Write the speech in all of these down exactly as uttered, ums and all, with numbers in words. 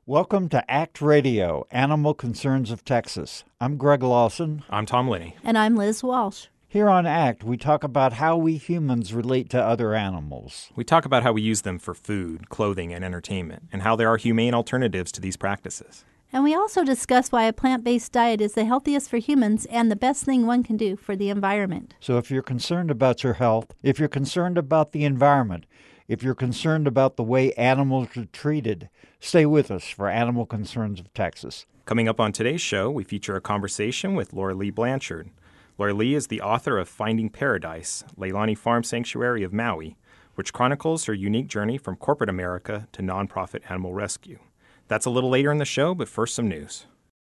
Welcome to ACT Radio, Animal Concerns of Texas. I'm Greg Lawson. I'm Tom Linney. And I'm Liz Walsh. Here on ACT, we talk about how we humans relate to other animals. We talk about how we use them for food, clothing, and entertainment, and how there are humane alternatives to these practices. And we also discuss why a plant-based diet is the healthiest for humans and the best thing one can do for the environment. So if you're concerned about your health, if you're concerned about the environment, if you're concerned about the way animals are treated, stay with us for Animal Concerns of Texas. Coming up on today's show, we feature a conversation with Laura Lee Blanchard. Laura Lee is the author of Finding Paradise, Leilani Farm Sanctuary of Maui, which chronicles her unique journey from corporate America to nonprofit animal rescue. That's a little later in the show, but first some news.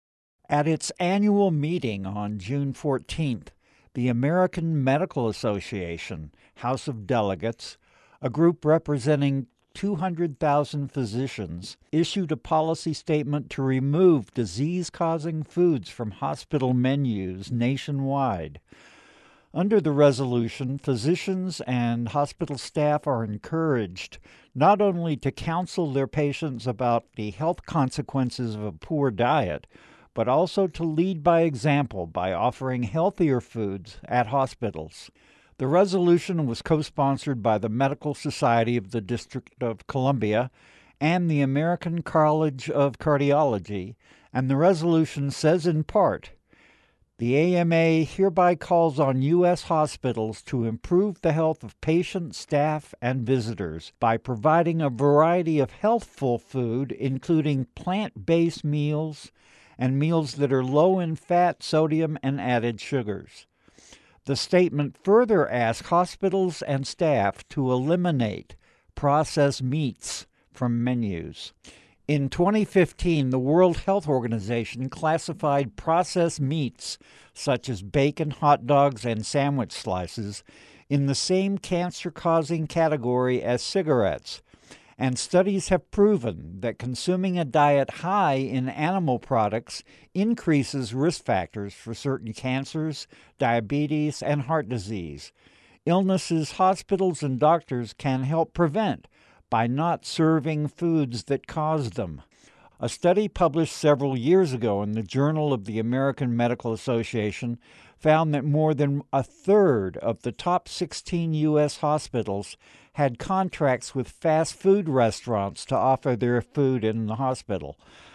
At its annual meeting on June fourteenth, the American Medical Association, House of Delegates, a group representing two hundred thousand physicians, issued a policy statement to remove disease-causing foods from hospital menus nationwide. Under the resolution, physicians and hospital staff are encouraged not only to counsel their patients about the health consequences of a poor diet, but also to lead by example by offering healthier foods at hospitals. The resolution was co-sponsored by the Medical Society of the District of Columbia and the American College of Cardiology, and the resolution says in part, "The A M A hereby calls on U S hospitals to improve the health of patients, staff, and visitors by providing a variety of healthful food, including plant-based meals and meals that are low in fat, sodium, and added sugars." The statement further asks hospitals and staff to eliminate processed meats from menus. In twenty fifteen, the World Health Organization classified processed meats, such as bacon, hot dogs, and sandwich slices, in the same cancer-causing category as cigarettes, and studies have proven that consuming a diet high in animal products increases risk factors for certain cancers, diabetes, and heart disease, illnesses hospitals and doctors can help prevent by not serving foods that cause them. A study published several years ago in the Journal of the American Medical Association found that more than a third of the top sixteen U S hospitals had contracts with fast food restaurants to offer their food in the hospital.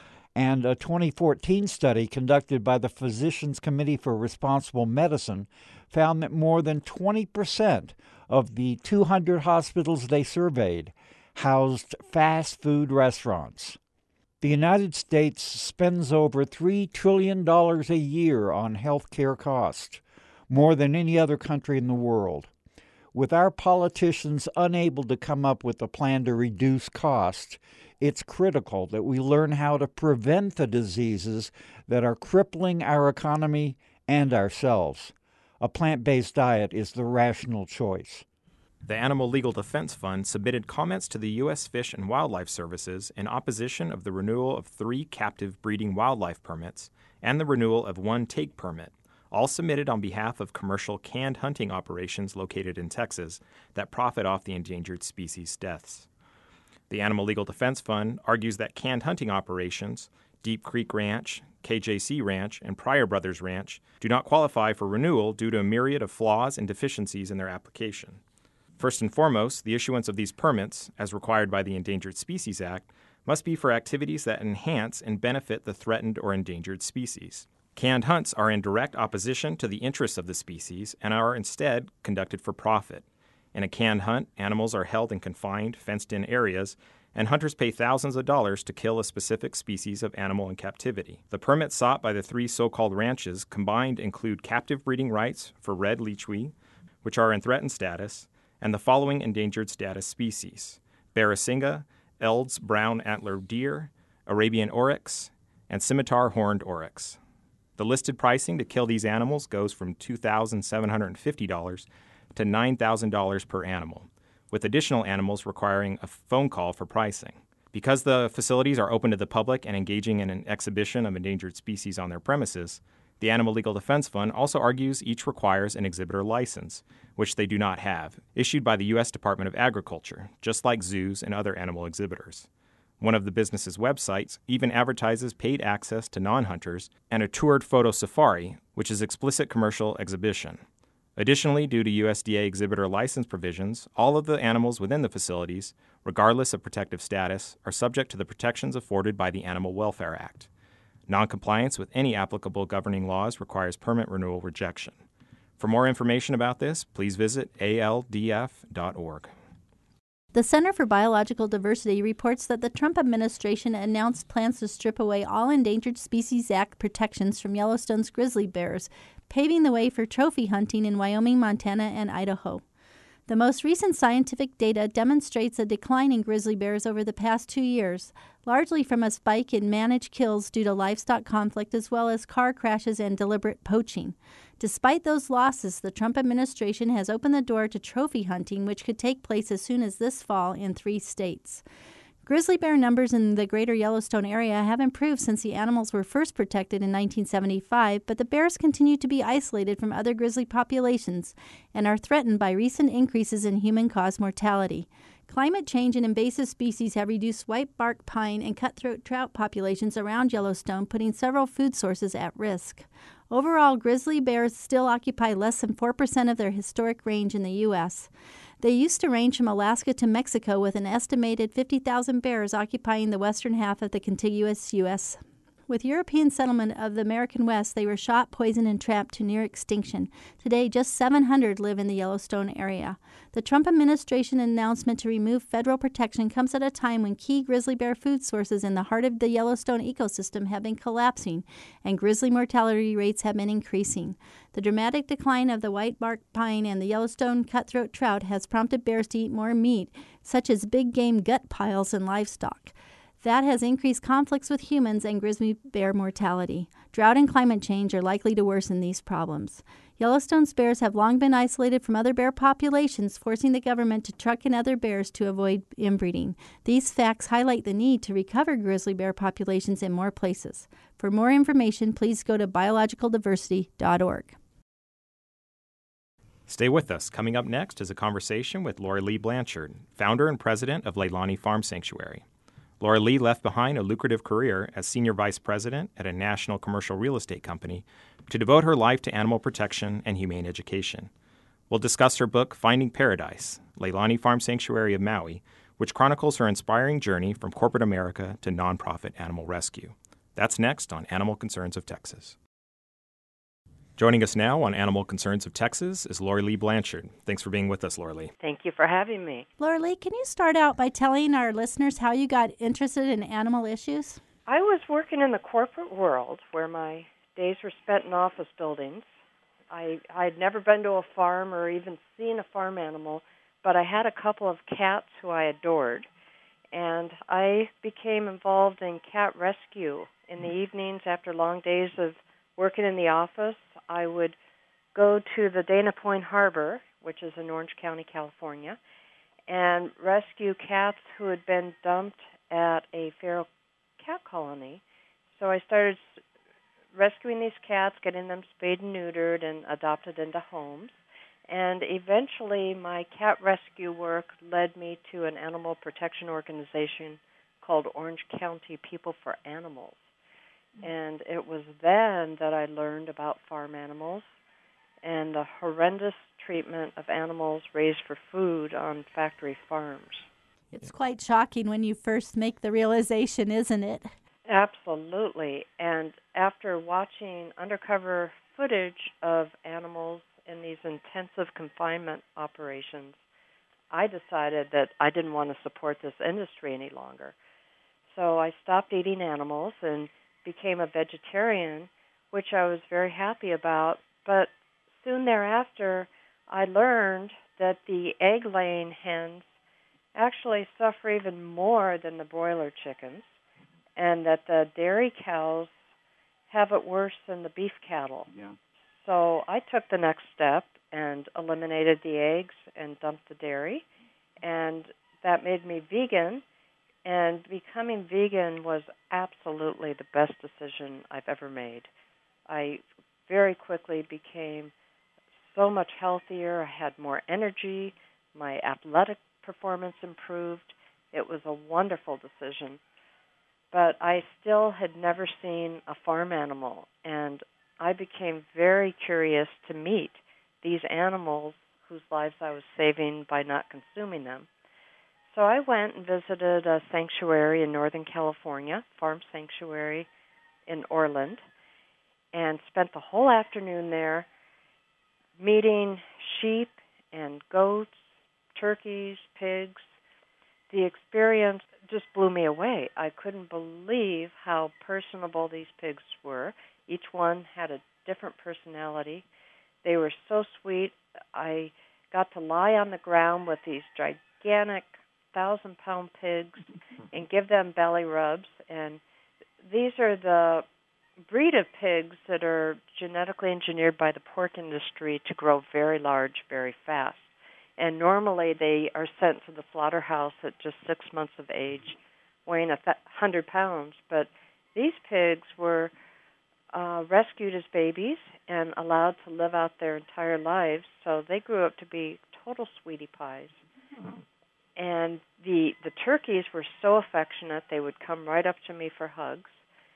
And a twenty fourteen study conducted by the Physicians Committee for Responsible Medicine found that more than twenty percent of the two hundred hospitals they surveyed housed fast food restaurants. The United States spends over three trillion dollars a year on health care costs, more than any other country in the world. With our politicians unable to come up with a plan to reduce costs, it's critical that we learn how to prevent the diseases that are crippling our economy and ourselves. A plant-based diet is the rational choice. The Animal Legal Defense Fund submitted comments to the U S Fish and Wildlife Services in opposition of the renewal of three captive breeding wildlife permits and the renewal of one take permit, all submitted on behalf of commercial canned hunting operations located in Texas that profit off the endangered species deaths. The Animal Legal Defense Fund argues that canned hunting operations, Deep Creek Ranch, K J C Ranch, and Pryor Brothers Ranch, do not qualify for renewal due to a myriad of flaws and deficiencies in their application. First and foremost, the issuance of these permits, as required by the Endangered Species Act, must be for activities that enhance and benefit the threatened or endangered species. Canned hunts are in direct opposition to the interests of the species and are instead conducted for profit. In a canned hunt, animals are held in confined, fenced-in areas, and hunters pay thousands of dollars to kill a specific species of animal in captivity. The permits sought by the three so-called ranches combined include captive breeding rights for red leechweed, which are in threatened status, and the following endangered status species: Barasingha, Eld's brown antler deer, Arabian oryx, and scimitar horned oryx. The listed pricing to kill these animals goes from two thousand seven hundred fifty dollars to nine thousand dollars per animal, with additional animals requiring a phone call for pricing. Because the facilities are open to the public and engaging in an exhibition of endangered species on their premises, the Animal Legal Defense Fund also argues each requires an exhibitor license, which they do not have, issued by the U S Department of Agriculture, just like zoos and other animal exhibitors. One of the business's websites even advertises paid access to non-hunters and a toured photo safari, which is explicit commercial exhibition. Additionally, due to U S D A exhibitor license provisions, all of the animals within the facilities, regardless of protective status, are subject to the protections afforded by the Animal Welfare Act. Noncompliance with any applicable governing laws requires permit renewal rejection. For more information about this, please visit A L D F dot org. The Center for Biological Diversity reports that the Trump administration announced plans to strip away all Endangered Species Act protections from Yellowstone's grizzly bears, paving the way for trophy hunting in Wyoming, Montana, and Idaho. The most recent scientific data demonstrates a decline in grizzly bears over the past two years, largely from a spike in managed kills due to livestock conflict as well as car crashes and deliberate poaching. Despite those losses, the Trump administration has opened the door to trophy hunting, which could take place as soon as this fall in three states. Grizzly bear numbers in the greater Yellowstone area have improved since the animals were first protected in nineteen seventy-five, but the bears continue to be isolated from other grizzly populations and are threatened by recent increases in human-caused mortality. Climate change and invasive species have reduced whitebark pine and cutthroat trout populations around Yellowstone, putting several food sources at risk. Overall, grizzly bears still occupy less than four percent of their historic range in the U S They used to range from Alaska to Mexico, with an estimated fifty thousand bears occupying the western half of the contiguous U S With European settlement of the American West, they were shot, poisoned, and trapped to near extinction. Today, just seven hundred live in the Yellowstone area. The Trump administration announcement to remove federal protection comes at a time when key grizzly bear food sources in the heart of the Yellowstone ecosystem have been collapsing, and grizzly mortality rates have been increasing. The dramatic decline of the whitebark pine and the Yellowstone cutthroat trout has prompted bears to eat more meat, such as big game gut piles and livestock. That has increased conflicts with humans and grizzly bear mortality. Drought and climate change are likely to worsen these problems. Yellowstone's bears have long been isolated from other bear populations, forcing the government to truck in other bears to avoid inbreeding. These facts highlight the need to recover grizzly bear populations in more places. For more information, please go to biological diversity dot org. Stay with us. Coming up next is a conversation with Lori Lee Blanchard, founder and president of Leilani Farm Sanctuary. Lori Lee left behind a lucrative career as senior vice president at a national commercial real estate company to devote her life to animal protection and humane education. We'll discuss her book, Finding Paradise, Leilani Farm Sanctuary of Maui, which chronicles her inspiring journey from corporate America to nonprofit animal rescue. That's next on Animal Concerns of Texas. Joining us now on Animal Concerns of Texas is Lori Lee Blanchard. Thanks for being with us, Lori Lee. Thank you for having me. Lori Lee, can you start out by telling our listeners how you got interested in animal issues? I was working in the corporate world where my days were spent in office buildings. I I'd never been to a farm or even seen a farm animal, but I had a couple of cats who I adored, and I became involved in cat rescue in the evenings after long days of working in the office. I would go to the Dana Point Harbor, which is in Orange County, California, and rescue cats who had been dumped at a feral cat colony. So I started rescuing these cats, getting them spayed and neutered and adopted into homes. And eventually my cat rescue work led me to an animal protection organization called Orange County People for Animals. And it was then that I learned about farm animals and the horrendous treatment of animals raised for food on factory farms. It's quite shocking when you first make the realization, isn't it? Absolutely. And after watching undercover footage of animals in these intensive confinement operations, I decided that I didn't want to support this industry any longer. So I stopped eating animals and became a vegetarian, which I was very happy about. But soon thereafter, I learned that the egg-laying hens actually suffer even more than the broiler chickens, and that the dairy cows have it worse than the beef cattle. Yeah. So I took the next step and eliminated the eggs and dumped the dairy, and that made me vegan. And becoming vegan was absolutely the best decision I've ever made. I very quickly became so much healthier. I had more energy. My athletic performance improved. It was a wonderful decision. But I still had never seen a farm animal, and I became very curious to meet these animals whose lives I was saving by not consuming them. So I went and visited a sanctuary in Northern California, Farm Sanctuary in Orland, and spent the whole afternoon there meeting sheep and goats, turkeys, pigs. The experience just blew me away. I couldn't believe how personable these pigs were. Each one had a different personality. They were so sweet. I got to lie on the ground with these gigantic thousand-pound pigs and give them belly rubs. And these are the breed of pigs that are genetically engineered by the pork industry to grow very large, very fast. And normally they are sent to the slaughterhouse at just six months of age, weighing a th- hundred pounds. But these pigs were uh, rescued as babies and allowed to live out their entire lives. So they grew up to be total sweetie pies. Mm-hmm. And the the turkeys were so affectionate; they would come right up to me for hugs.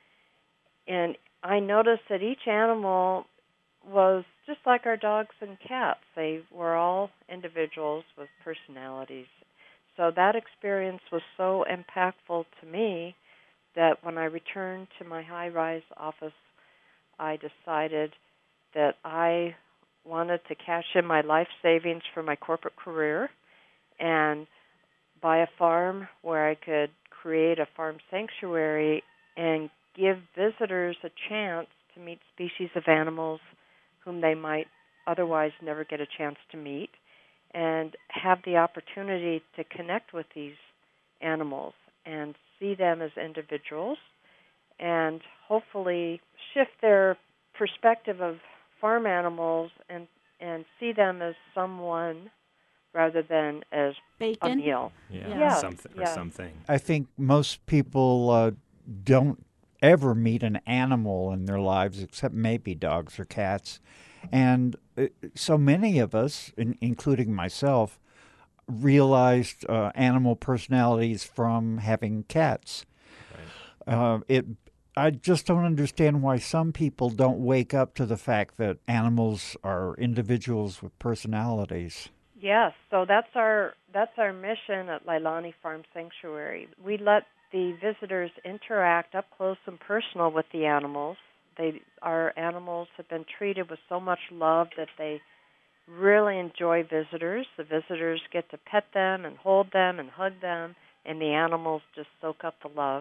And I noticed that each animal was just like our dogs and cats. They were all individuals with personalities. So that experience was so impactful to me that when I returned to my high-rise office, I decided that I wanted to cash in my life savings for my corporate career and buy a farm where I could create a farm sanctuary and give visitors a chance to meet species of animals whom they might otherwise never get a chance to meet, and have the opportunity to connect with these animals and see them as individuals and hopefully shift their perspective of farm animals and, and see them as someone rather than as Bacon? a meal. Yeah, Yeah, something or yeah. something. I think most people uh, don't ever meet an animal in their lives except maybe dogs or cats. And uh, so many of us, in, including myself, realized uh, animal personalities from having cats. Right. Uh, it, I just don't understand why some people don't wake up to the fact that animals are individuals with personalities. Yes, so that's our that's our mission at Leilani Farm Sanctuary. We let the visitors interact up close and personal with the animals. They our animals have been treated with so much love that they really enjoy visitors. The visitors get to pet them and hold them and hug them, and the animals just soak up the love.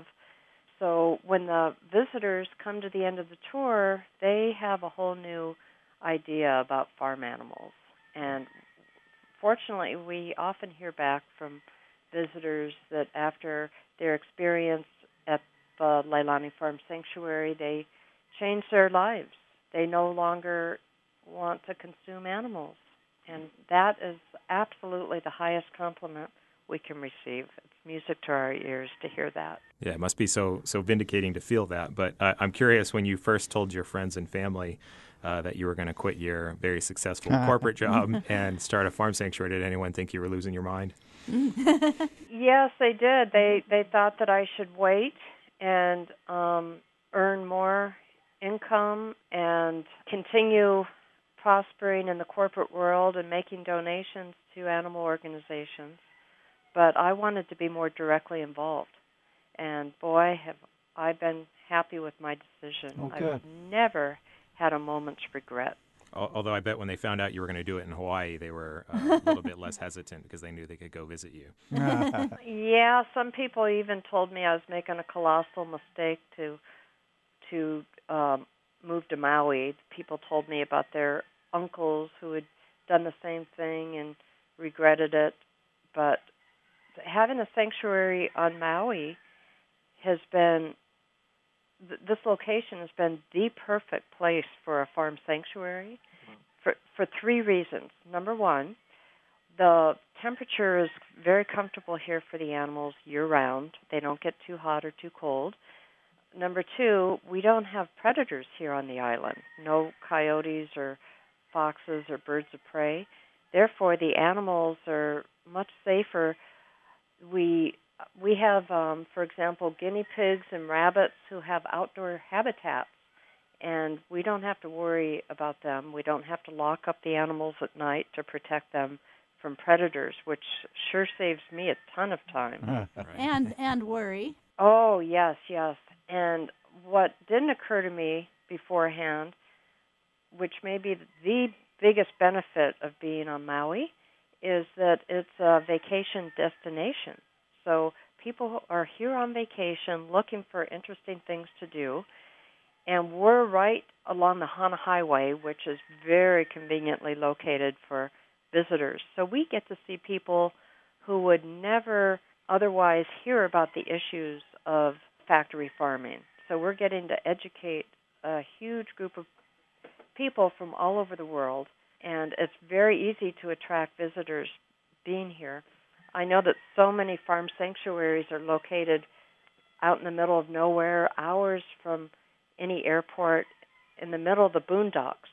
So when the visitors come to the end of the tour, they have a whole new idea about farm animals. And fortunately, we often hear back from visitors that after their experience at the Leilani Farm Sanctuary, they change their lives. They no longer want to consume animals. And that is absolutely the highest compliment we can receive. It's music to our ears to hear that. Yeah, it must be so so vindicating to feel that. But uh, I'm curious, when you first told your friends and family uh, that you were going to quit your very successful corporate job and start a farm sanctuary, did anyone think you were losing your mind? Yes, they did. They they thought that I should wait and um, earn more income and continue prospering in the corporate world and making donations to animal organizations. But I wanted to be more directly involved. And boy, have I been happy with my decision. Oh, good. I've never had a moment's regret. Al- Although I bet when they found out you were going to do it in Hawaii, they were uh, a little bit less hesitant because they knew they could go visit you. Yeah, some people even told me I was making a colossal mistake to to um, move to Maui. People told me about their uncles who had done the same thing and regretted it. But having a sanctuary on Maui has been, th- this location has been the perfect place for a farm sanctuary for, for three reasons. Number one, the temperature is very comfortable here for the animals year-round. They don't get too hot or too cold. Number two, we don't have predators here on the island, no coyotes or foxes or birds of prey. Therefore, the animals are much safer. We we have, um, for example, guinea pigs and rabbits who have outdoor habitats, and we don't have to worry about them. We don't have to lock up the animals at night to protect them from predators, which sure saves me a ton of time. Right. And and worry. Oh, yes, yes. And what didn't occur to me beforehand, which may be the biggest benefit of being on Maui, is that it's a vacation destination. So people are here on vacation looking for interesting things to do, and we're right along the Hana Highway, which is very conveniently located for visitors. So we get to see people who would never otherwise hear about the issues of factory farming. So we're getting to educate a huge group of people from all over the world, and it's very easy to attract visitors being here. I know that so many farm sanctuaries are located out in the middle of nowhere, hours from any airport, in the middle of the boondocks.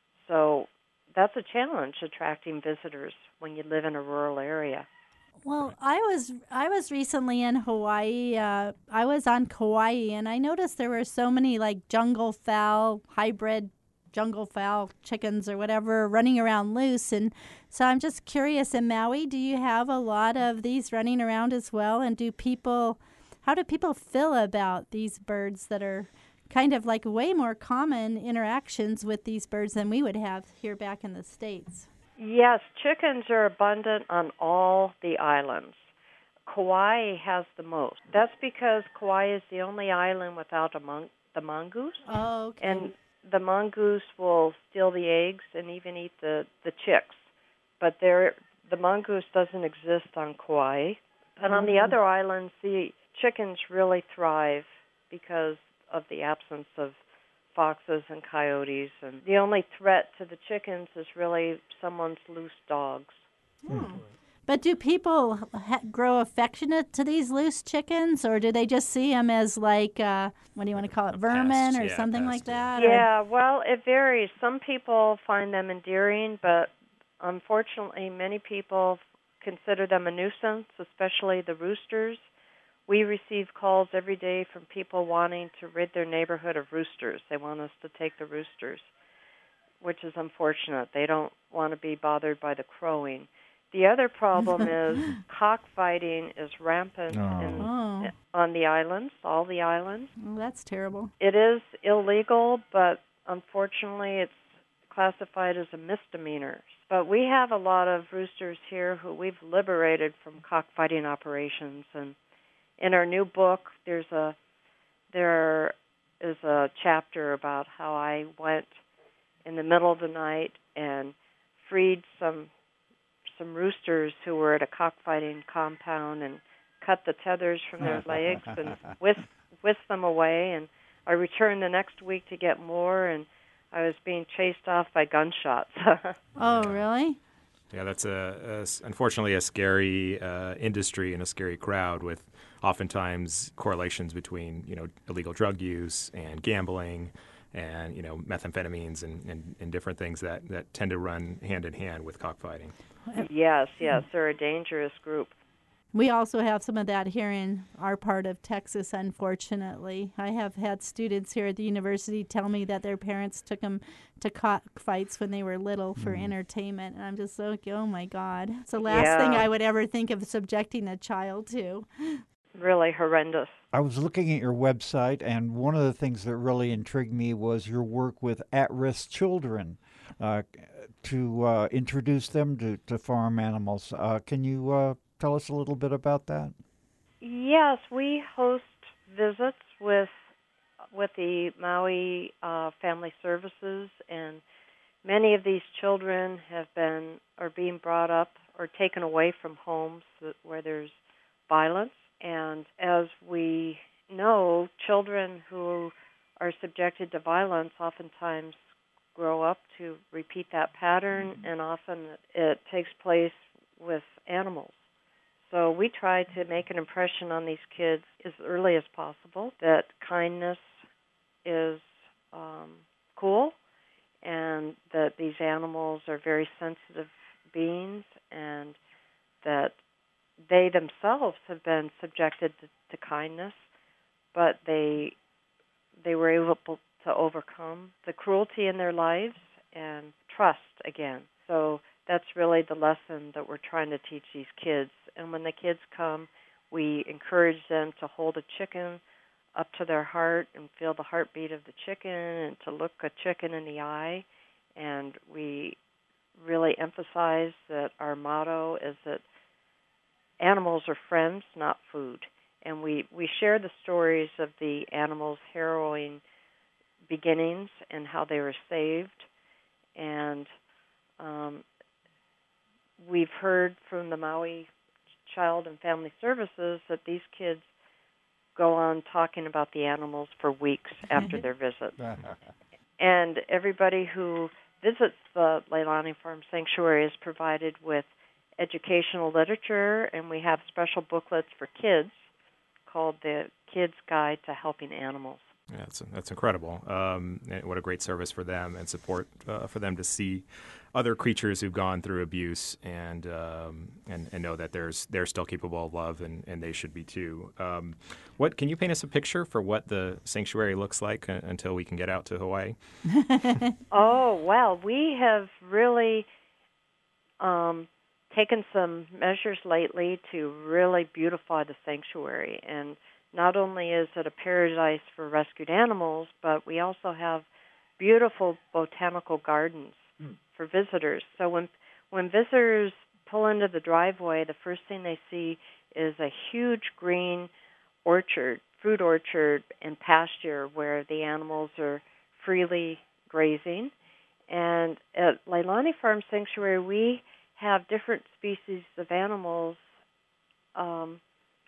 So that's a challenge, attracting visitors when you live in a rural area. Well, I was I was recently in Hawaii. Uh, I was on Kauai, and I noticed there were so many like jungle fowl, hybrid jungle fowl chickens or whatever running around loose. And so I'm just curious, in Maui, do you have a lot of these running around as well? And do people, how do people feel about these birds that are kind of like way more common interactions with these birds than we would have here back in the States? Yes, chickens are abundant on all the islands. Kauai has the most. That's because Kauai is the only island without a mon- the mongoose. Oh, okay. And the mongoose will steal the eggs and even eat the, the chicks. But there, the mongoose doesn't exist on Kauai. And on the other islands, the chickens really thrive because of the absence of foxes and coyotes. And the only threat to the chickens is really someone's loose dogs. Hmm. But do people ha- grow affectionate to these loose chickens, or do they just see them as like, uh, what do you want to call it, A vermin pest, or yeah, something pest, like yeah. that? or- Yeah, well, it varies. Some people find them endearing, but unfortunately, many people consider them a nuisance, especially the roosters. We receive calls every day from people wanting to rid their neighborhood of roosters. They want us to take the roosters, which is unfortunate. They don't want to be bothered by the crowing. The other problem is cockfighting is rampant Oh. in, Oh. on the islands, all the islands. Well, that's terrible. It is illegal, but unfortunately it's classified as a misdemeanor. But we have a lot of roosters here who we've liberated from cockfighting operations. And in our new book, there's a there is a chapter about how I went in the middle of the night and freed some some roosters who were at a cockfighting compound and cut the tethers from their legs and whisked, whisked them away. And I returned the next week to get more, and I was being chased off by gunshots. Oh, really? Yeah, that's a, a s- unfortunately a scary uh, industry and a scary crowd with oftentimes correlations between, you know, illegal drug use and gambling and, you know, methamphetamines and, and, and different things that, that tend to run hand in hand with cockfighting. Yes, yes, they're a dangerous group. We also have some of that here in our part of Texas, unfortunately. I have had students here at the university tell me that their parents took them to cockfights when they were little for Mm. entertainment. And I'm just like, oh, my God. It's the last thing Yeah. I would ever think of subjecting a child to. Really horrendous. I was looking at your website, and one of the things that really intrigued me was your work with at-risk children uh, to uh, introduce them to, to farm animals. Uh, can you uh, tell us a little bit about that? Yes, we host visits with with the Maui uh, Family Services, and many of these children have been are being brought up or taken away from homes that, where there's violence. And as we know, children who are subjected to violence oftentimes grow up to repeat that pattern, mm-hmm. and often it takes place with animals. So we try to make an impression on these kids as early as possible that kindness is um, cool, and that these animals are very sensitive beings, and that they themselves have been subjected to, to kindness, but they they were able to overcome the cruelty in their lives and trust again. So that's really the lesson that we're trying to teach these kids. And when the kids come, we encourage them to hold a chicken up to their heart and feel the heartbeat of the chicken and to look a chicken in the eye. And we really emphasize that our motto is that animals are friends, not food. And we, we share the stories of the animals' harrowing beginnings and how they were saved. And um, we've heard from the Maui Child and Family Services that these kids go on talking about the animals for weeks after their visit. And everybody who visits the Leilani Farm Sanctuary is provided with educational literature, and we have special booklets for kids called the Kids Guide to Helping Animals. Yeah, that's, that's incredible. Um, and what a great service for them and support uh, for them to see other creatures who've gone through abuse and um, and, and know that there's they're still capable of love, and, and they should be too. Um, what can you paint us a picture for what the sanctuary looks like uh, until we can get out to Hawaii? Oh, well, we have really um, taken some measures lately to really beautify the sanctuary. And not only is it a paradise for rescued animals, but we also have beautiful botanical gardens mm. for visitors. So when when visitors pull into the driveway, the first thing they see is a huge green orchard, fruit orchard and pasture where the animals are freely grazing. And at Leilani Farm Sanctuary, we have different species of animals um,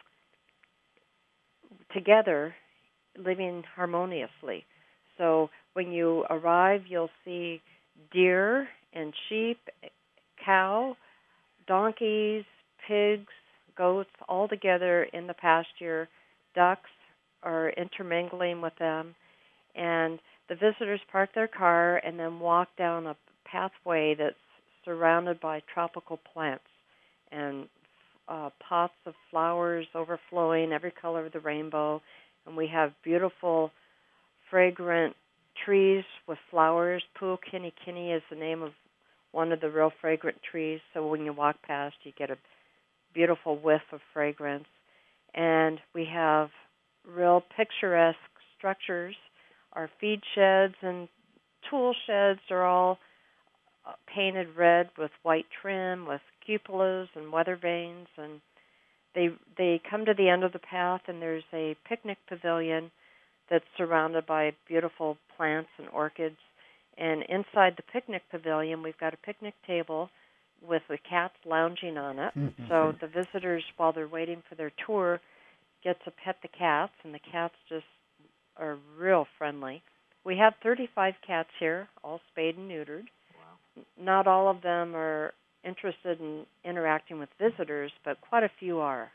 together living harmoniously. So when you arrive, you'll see deer and sheep, cow, donkeys, pigs, goats, all together in the pasture. Ducks are intermingling with them. And the visitors park their car and then walk down a pathway that's surrounded by tropical plants and uh, pots of flowers overflowing, every color of the rainbow. And we have beautiful, fragrant trees with flowers. Pu'ukinikini is the name of one of the real fragrant trees. So when you walk past, you get a beautiful whiff of fragrance. And we have real picturesque structures. Our feed sheds and tool sheds are all painted red with white trim, with cupolas and weather vanes, and they they come to the end of the path, and there's a picnic pavilion that's surrounded by beautiful plants and orchids. And inside the picnic pavilion, we've got a picnic table with the cats lounging on it. Mm-hmm. So the visitors, while they're waiting for their tour, get to pet the cats, and the cats just are real friendly. We have thirty-five cats here, all spayed and neutered. Wow. Not all of them are interested in interacting with visitors, but quite a few are.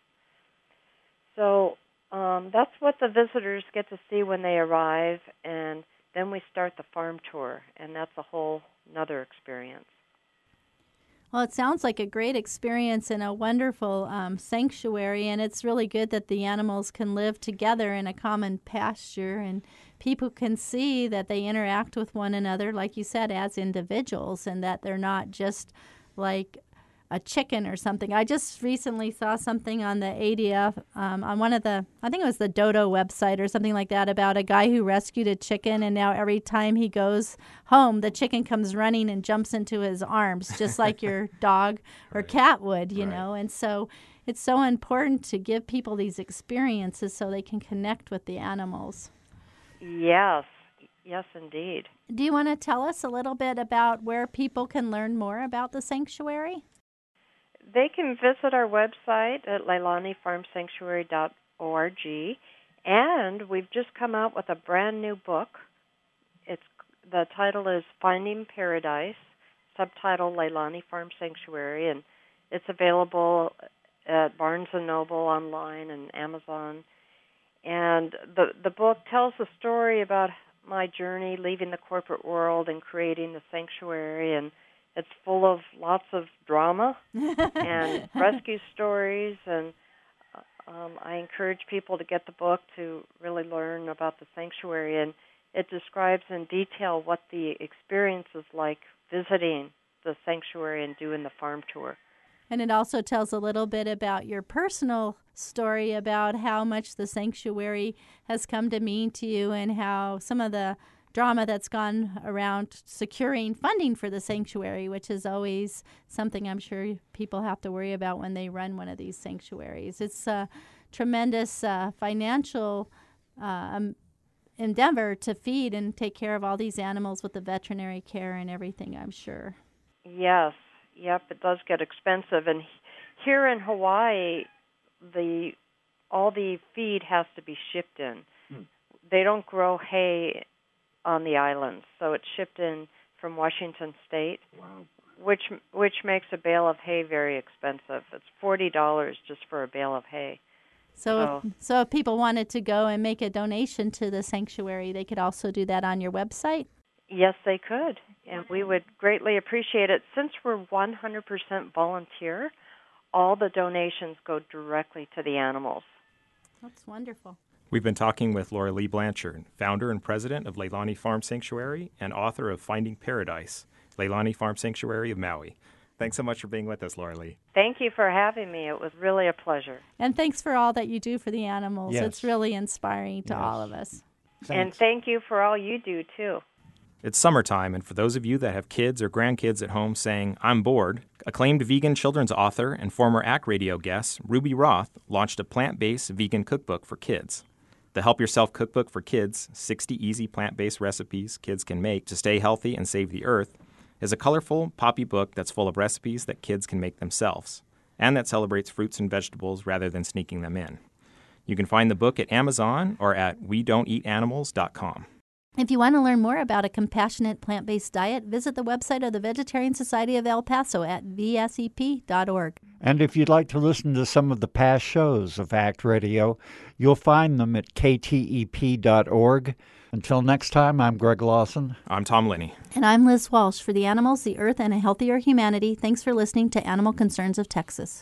So um, that's what the visitors get to see when they arrive, and then we start the farm tour, and that's a whole another experience. Well, it sounds like a great experience and a wonderful um, sanctuary, and it's really good that the animals can live together in a common pasture, and people can see that they interact with one another, like you said, as individuals, and that they're not just like a chicken or something. I just recently saw something on the A D F, um, on one of the, I think it was the Dodo website or something like that, about a guy who rescued a chicken, and now every time he goes home, the chicken comes running and jumps into his arms, just like your dog or right. cat would, you right. know. And so it's so important to give people these experiences so they can connect with the animals. Yes, yes, indeed. Do you want to tell us a little bit about where people can learn more about the sanctuary? They can visit our website at leilani farm sanctuary dot org, and we've just come out with a brand new book. It's the title is Finding Paradise, subtitle Leilani Farm Sanctuary, and it's available at Barnes and Noble online and Amazon. And the the book tells the story about my journey leaving the corporate world and creating the sanctuary, and It's full of lots of drama and rescue stories, and um, I encourage people to get the book to really learn about the sanctuary. And it describes in detail what the experience is like visiting the sanctuary and doing the farm tour. And it also tells a little bit about your personal story about how much the sanctuary has come to mean to you and how some of the drama that's gone around securing funding for the sanctuary, which is always something I'm sure people have to worry about when they run one of these sanctuaries. It's a tremendous uh, financial um, endeavor to feed and take care of all these animals with the veterinary care and everything, I'm sure. Yes, yep, it does get expensive. And here in Hawaii, the all the feed has to be shipped in. Hmm. They don't grow hay on the islands, so it's shipped in from Washington State. Wow. which which makes a bale of hay very expensive. It's forty dollars just for a bale of hay. So, so, if, so if people wanted to go and make a donation to the sanctuary, they could also do that on your website? Yes, they could, and we would greatly appreciate it. Since we're one hundred percent volunteer, all the donations go directly to the animals. That's wonderful. We've been talking with Laura Lee Blanchard, founder and president of Leilani Farm Sanctuary and author of Finding Paradise, Leilani Farm Sanctuary of Maui. Thanks so much for being with us, Laura Lee. Thank you for having me. It was really a pleasure. And thanks for all that you do for the animals. Yes. It's really inspiring to Yes. all of us. Thanks. And thank you for all you do, too. It's summertime, and for those of you that have kids or grandkids at home saying, I'm bored, acclaimed vegan children's author and former A C T radio guest, Ruby Roth, launched a plant-based vegan cookbook for kids. The Help Yourself Cookbook for Kids, sixty easy plant-based recipes kids can make to stay healthy and save the earth, is a colorful, poppy book that's full of recipes that kids can make themselves, and that celebrates fruits and vegetables rather than sneaking them in. You can find the book at Amazon or at we don't eat animals dot com. If you want to learn more about a compassionate plant-based diet, visit the website of the Vegetarian Society of El Paso at v s e p dot org. And if you'd like to listen to some of the past shows of A C T Radio, you'll find them at k t e p dot org. Until next time, I'm Greg Lawson. I'm Tom Linney. And I'm Liz Walsh. For the animals, the earth, and a healthier humanity, thanks for listening to Animal Concerns of Texas.